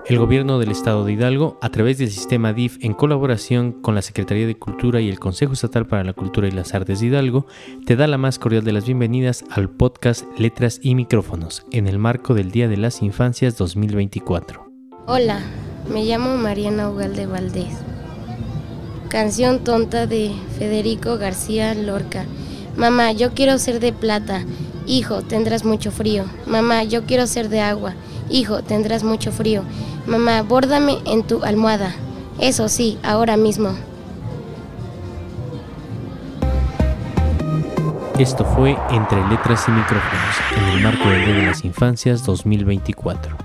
El Gobierno del Estado de Hidalgo, a través del sistema DIF, en colaboración con la Secretaría de Cultura y el Consejo Estatal para la Cultura y las Artes de Hidalgo, te da la más cordial de las bienvenidas al podcast Letras y Micrófonos, en el marco del Día de las Infancias 2024. Hola, me llamo Mariana Ugalde Valdés. Canción tonta de Federico García Lorca. Mamá, yo quiero ser de plata. Hijo, tendrás mucho frío. Mamá, yo quiero ser de agua. Hijo, tendrás mucho frío. Mamá, bórdame en tu almohada. Eso sí, ahora mismo. Esto fue Entre Letras y Micrófonos, en el marco del Día de las Infancias 2024.